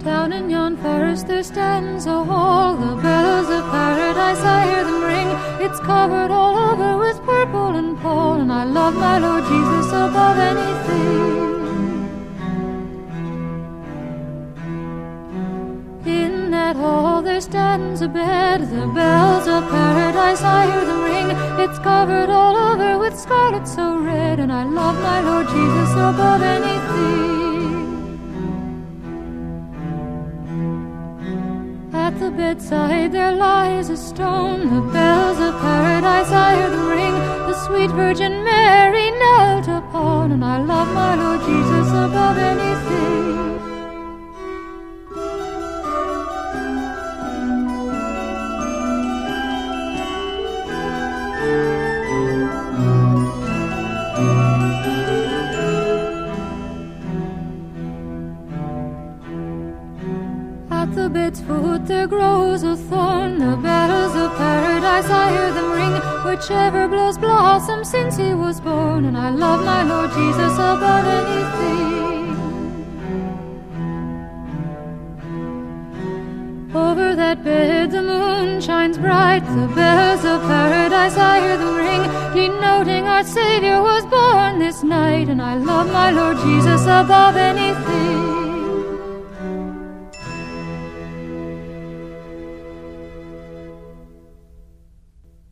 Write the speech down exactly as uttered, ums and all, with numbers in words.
Down in yon forest there stands a hall, the bells of paradise, I hear them ring. It's covered all over with purple and pall, and I love my Lord Jesus above anything. In that hall there stands a bed, the bells of paradise, I hear them ring. It's covered all over with scarlet so red, and I love my Lord Jesus above anything. At the bedside there lies a stone, the bells of paradise, I hear them ring. The sweet Virgin Mary knelt upon, and I love my Lord Jesus above anything. At the bed's foot there grows a thorn, the bells of paradise, I hear them ring. Whichever blows blossom since he was born, and I love my Lord Jesus above anything. Over that bed the moon shines bright, the bells of paradise, I hear them ring, denoting our Savior was born this night, and I love my Lord Jesus above anything.